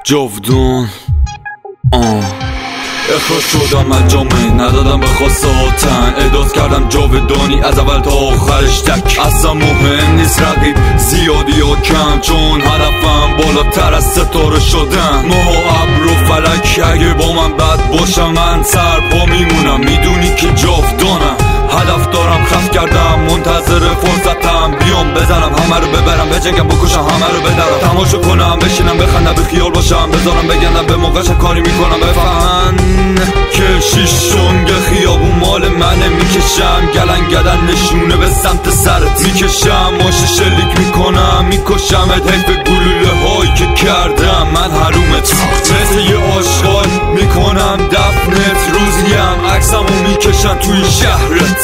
جاودان اخراج شدم از جامعه، ندادم به خواسته هاتن، اعداد کردم جاودانی از اول تا آخرش تک. اصلا مهم نیست رقیب زیادی یا کم، چون هدفم بالاتر از ستاره شدن. ماه و ابر و فلک اگه با من بد باشم، من سرپا میمونم، میدونی که جاودانم. هدف دارم، خف کردم، منتظر فرصتم، بیام بزنم همه رو ببرم، بجنگم بکشم همه رو بدرم، تماشا کنم، بشینم بخندم، به خیال باشم، بذارم بگندم، به موقعش کاری میکنم. بفهمن که شیشونگ خیابون مال منه، میکشم گلنگدن نشونه به سمت سرت، میکشم ماشه شلیک میکنم، میکشمت حیف گلوله هایی که کردم. من حرومت مثل یه آشغال میکنم دفنت، روزیم عکسمو میکشن توی شهرت.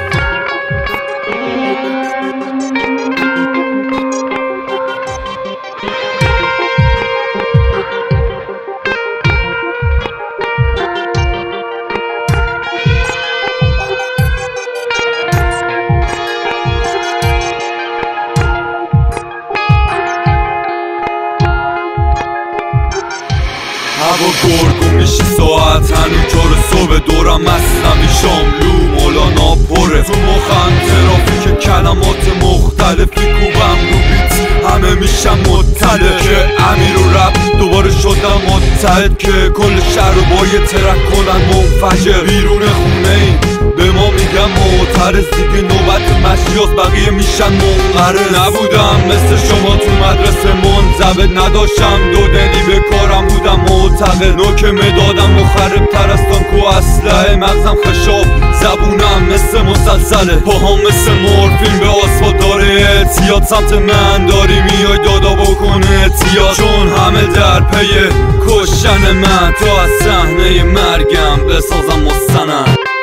هوا گرگو میشه ساعت هنو 4 صبح، دورم مصنوی شاملو مولانا پره، تو مخم ترافیک کلمات مختلفی کوبم رو بیت، همه میشم مطلع که امیر و رب دوباره شدم متحد، که کل شهر رو با یه ترک کنن منفجر. بیرون خونه این به ما میگم معترض، دیگه نوبت مشیاس، بقیه میشن منقرض. نبودم مثل شما تو مدرسه منضبط، نداشتم دو دلی به کارم، بودم معتقد نوک مدادم مخرب تر از تانکو اسلحه، مغزم خشاب، زبونم مثل مسلسله، پاهام مثل مورفین به آسفالت داره اعتیاد. سمت من داری میای دادا بکنه اعتیاد، چون همه در پی کشتن من، تا از صحنه مرگم بسازم مستند.